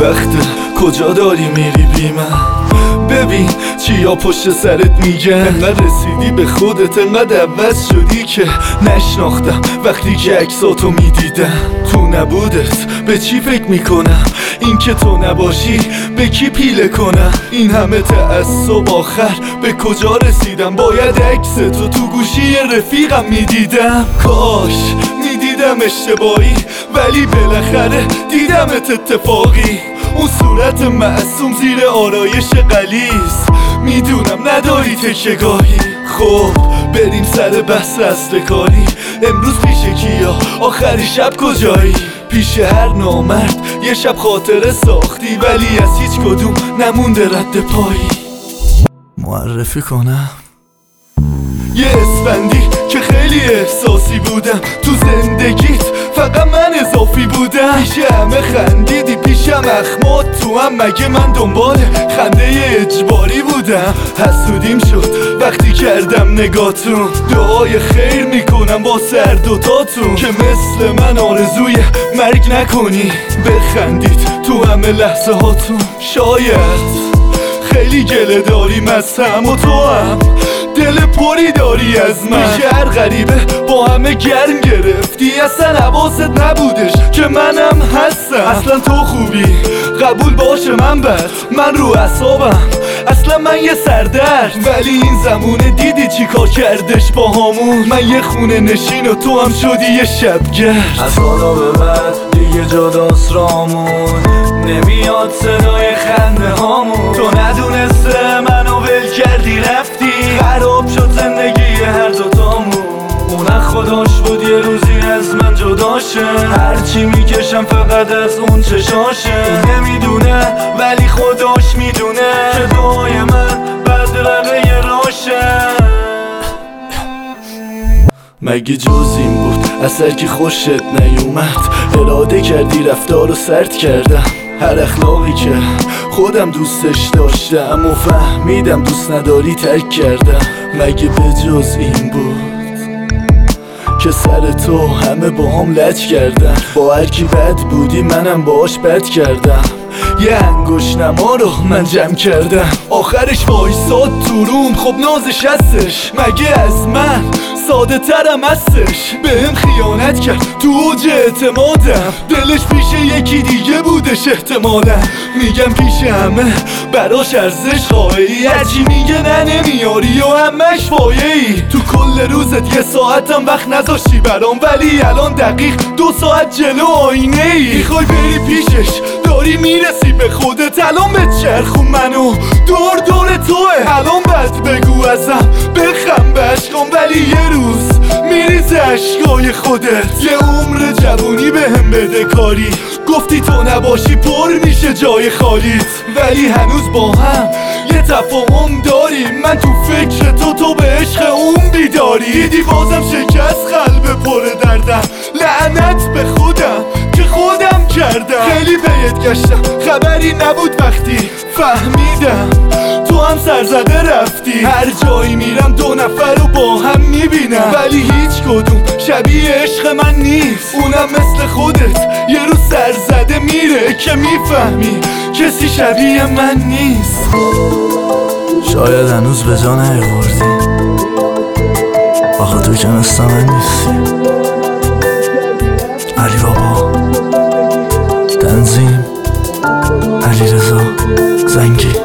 وقته کجا داری میری بی من؟ ببین چیا پشت سرت میگن، انقدر رسیدی به خودت، انقدر عوض شدی که نشناختم وقتی که عکساتو میدیدم. تو نبودت به چی فکر میکنم؟ این که تو نباشی به کی پیله کنم؟ این همه تعصب آخر به کجا رسیدم؟ باید عکستو تو گوشی رفیقم میدیدم. کاش میدیدم اشتباهی ولی بالاخره دیدمت اتفاقی. اون صورت معصوم زیر آرایش غلیظ، میدونم نداری تکیه‌گاهی. خب بریم سر بحث اصل کاری. امروز پیش کیا؟ آخر شب کجایی؟ پیش هر نامرد یه شب خاطره ساختی ولی از هیچ کدوم نمونده رد پایی. معرفی کنم یه اسفندی که خیلی احساسی بودم تو زندگیت، فقط من اضافی بودم. پیش همه خندیدی، پیشم اخمات تو هم، مگه من دنبال خنده اجباری بودم؟ حسودیم شد وقتی کردم نگاتون، دعای خیر میکنم با سر دوتاتون که مثل من آرزوی مرگ نکنی. بخندید تو همه لحظه هاتون. شاید خیلی گله داریم از هم و تو هم دل پری داری از من. شهر غریبه با همه گرم گرفتی، اصلا حواست نبودش که منم هستم. اصلا تو خوبی قبول باشه من بد، من رو اعصابم اصلا من یه سردرد. ولی این زمونه دیدی چی کار کردش با همون؟ من یه خونه نشین و تو هم شدی یه شبگرد. از حالا به بعد دیگه جداست رامون، نمیاد صدای خنده هامون. تو ندونسته منو ول کردی رفتی، خراب شد زندگی هر دوتامون. اون خداش بود یه روزی از من جداشه، هرچی میکشم فقط از اون چشاشه. نمیدونه ولی خداش میدونه که دعای من بدرقه راشه. مگه جز این بود اثر که خوشت نیومد؟ اراده کردی رفتار رو سرد کردم. هر اخلاقی که خودم دوستش داشتم و فهمیدم دوست نداری ترک کردم. مگه به جز این بود که سر تو همه با هم لج کردن؟ با هر کی بد بودی منم باش بد کردم. یه انگوش نما رو من جمع کردم، آخرش وایساد تو روم. خب نازش هستش مگه از من ساده ترم هستش؟ بهم خیانت کرد تو اوج اعتمادم، دلش پیش یکی دیگه بودش احتمالا. میگم پیش همه براش ارزش قائلی، هرچی میگه نه نمیاری و همش فایه‌ای. تو کل روزت یه ساعتم وقت نذاشتی برام، ولی الان دقیق 2 ساعت جلو آینه ای. میخوای بری پیشش داری میرسی به خودت، الان به چرخون منو دور دور توه. الان بد بگو ازم بخم به عشقام، ولی یه روز میریزه عشقای خودت. یه عمر جوونی بهم بده کاری، گفتی تو نباشی پر میشه جای خالیت. ولی هنوز با هم یه تفاهم داریم، من تو فکر تو به عشق اون بیداری. دیدی بازم شکست قلب پر دردم، لعنت به خودم که خودم کردم. خیلی بهت گشتم خبری نبود وقتی فهمیدم تو هم سرزده رفتی. هر جایی میرم 2 نفر رو با هم میبینم، ولی هیچ کدوم شبیه عشق من نیست. اونم مثل خودت یه روز سرزده میره که میفهمی کسی شبیه من نیست. شاید هنوز به جا نیاوردی، آخه تو که مثل من نیستی. علی بابا، تنظیم علیرضا زنگی.